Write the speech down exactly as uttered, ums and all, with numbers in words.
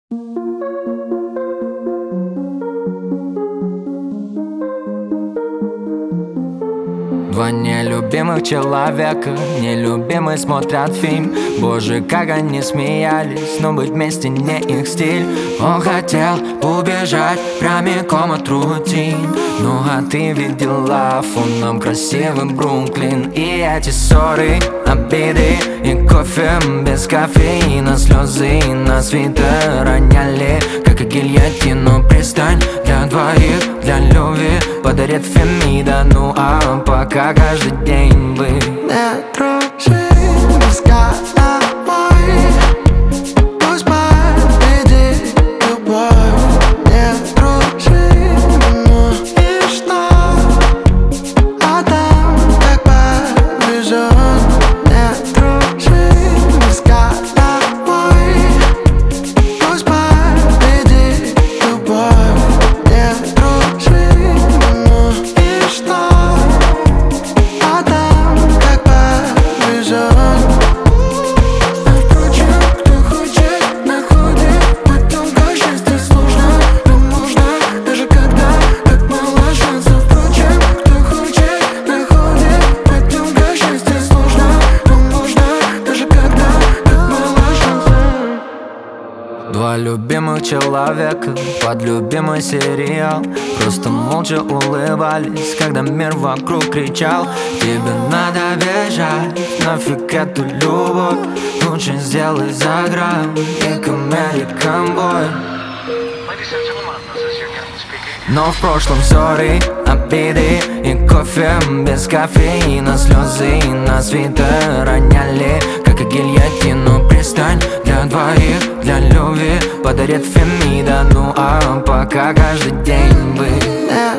Два нелюбимых человека, нелюбимый смотрят фильм. Боже, как они смеялись, но быть вместе не их стиль. Он хотел убежать прямиком от рутин. Ну а ты видела фоном красивый Бруклин. И эти ссоры, обиды и кофе без кофеина. Слезы на свитер роняли, как и гильотину. Пристань для двоих, для любви подарит Фемида. Ну а пока каждый день вы не дружи без головой. Пусть победит любовь. Не дружи, ну и что? А там как повезет. Не дружи без головой. Пусть победит любовь. Не дружи, ну и что? Два любимых человека под любимый сериал. Просто молча улыбались, когда мир вокруг кричал: тебе надо бежать, нафиг эту любовь. Лучше сделай за грань, как American Boy. Но в прошлом ссоры, обиды и кофе без кофеина. Слезы на свитер роняли, как и гильотину. Пристань для двоих, для любви подарит Фемида. Ну а пока каждый день вы